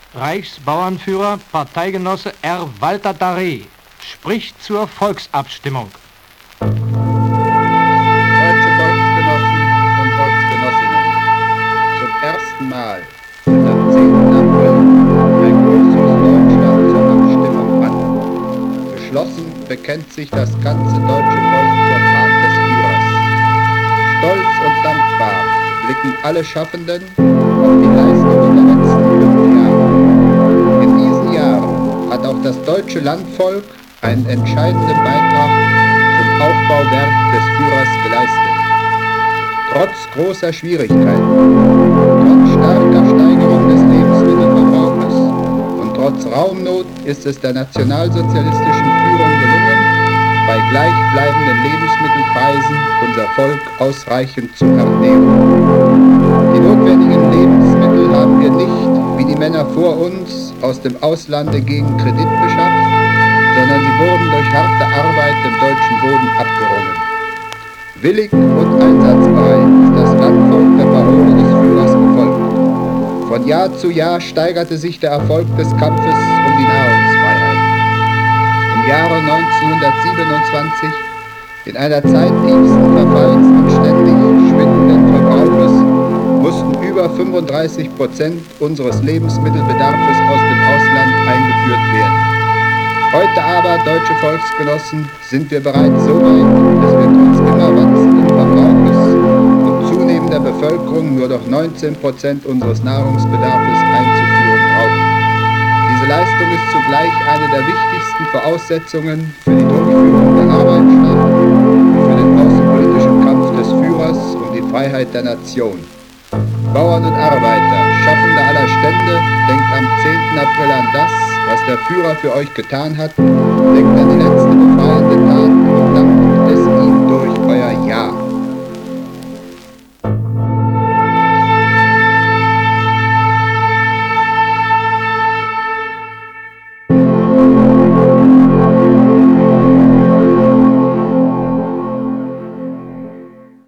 Reichsbauernführer, Parteigenosse R. Walter Darré, spricht zur Volksabstimmung. Deutsche Volksgenossen und Volksgenossinnen, zum ersten Mal tritt am 10. April ein größeres Deutschland zur Abstimmung an. Geschlossen bekennt sich das ganze deutsche Volk zur Tat des Führers. Stolz und dankbar blicken alle Schaffenden auf die Leistungen der letzten 5 Jahre. In diesen Jahren hat auch das deutsche Landvolk einen entscheidenden Beitrag zum Aufbauwerk des Führers geleistet. Trotz großer Schwierigkeiten, trotz starker Steigerung des Lebensmittelverbrauches und trotz Raumnot ist es der nationalsozialistischen Führung gelungen, bei gleichbleibenden Lebensmittelpreisen unser Volk ausreichend zu ernähren. Die notwendigen Lebensmittel haben wir nicht, wie die Männer vor uns, aus dem Auslande gegen Kredit beschafft, sondern sie wurden durch harte Arbeit dem deutschen Boden abgerungen. Willig und einsatzbereit ist das Landvolk der Parole des Führers gefolgt. Von Jahr zu Jahr steigerte sich der Erfolg des Kampfes um die Nahrungsfreiheit. Im Jahre 1927, in einer Zeit tiefsten Verfalls und ständig schwindenden Verbrauches, mussten über 35% unseres Lebensmittelbedarfs aus dem Ausland eingeführt werden. Heute aber, deutsche Volksgenossen, sind wir bereits so weit, dass wir trotz immer wachsenden Verbrauches und zunehmender Bevölkerung nur noch 19% unseres Nahrungsbedarfs einzuführen brauchen. Diese Leistung ist zugleich eine der wichtigsten Voraussetzungen für die Durchführung der Arbeitsschlacht und für den außenpolitischen Kampf des Führers um die Freiheit der Nation. Bauern und Arbeiter, Schaffende aller Stände, denkt am 10. April an das, was der Führer für euch getan hat, denkt an die letzte befreiende Tat und dankt es ihm